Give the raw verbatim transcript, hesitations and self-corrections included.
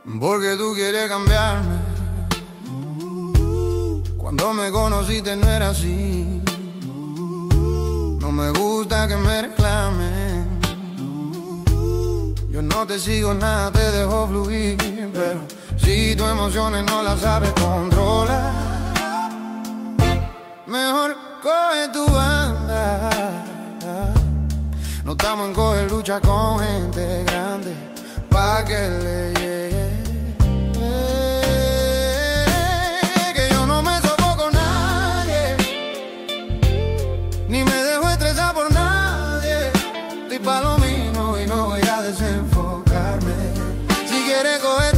Porque tú quieres cambiarme. Cuando me conociste no era así. No me gusta que me reclamen. Yo no te sigo nada, te dejo fluir. Pero si tus emociones no las sabes controlar, mejor coge tu banda. No estamos en coger lucha con gente grande pa' que le llegue. Eh, que yo no me sofoco nadie, ni me dejo estresar por nadie. Estoy pa' lo mismo y no voy a desenfocarme. Si quieres coger